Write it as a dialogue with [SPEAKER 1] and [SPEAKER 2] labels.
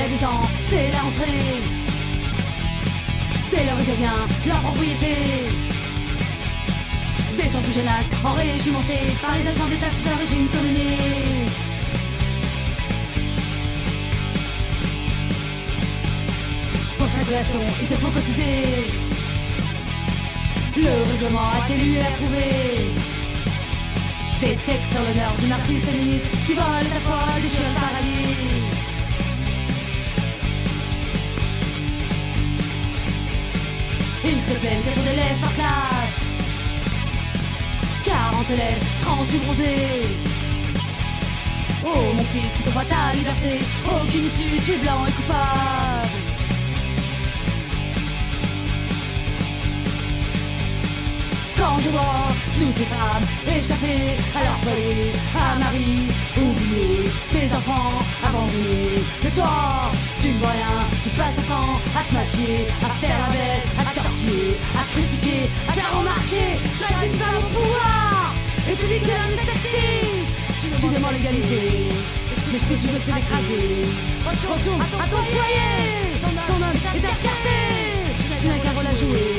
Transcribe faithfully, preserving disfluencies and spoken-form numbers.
[SPEAKER 1] a dix ans, c'est la rentrée. Dès lors il devient leur propriété. Dès son plus jeune âge, enrégimenté par les agents d'État sous un régime communiste. Pour sa création, il te faut cotiser. Le règlement a été lu et approuvé. Des textes sur l'honneur du marxiste-léniniste qui volent ta foi, déchirent le paradis. Il se plaint d'être d'élèves par classe. Quarante élèves, trente-huit bronzés. Oh mon fils, qui t'envoie ta liberté. Aucune issue, tu es blanc et coupable. Quand je vois toutes ces femmes échappées à leur folie, à Marie, oubliées, tes enfants abandonnés. Mais toi, tu ne vois rien, tu passes ton temps à te maquiller, à faire la belle, à te tortiller, à critiquer, à te faire remarquer. Toi, t'es une femme au pouvoir, et tu dis que l'homme est sexiste. Tu demandes l'égalité, mais ce que tu veux c'est l'écraser. Retourne à ton foyer, ton homme et ta fierté. Tu n'as qu'un rôle à jouer.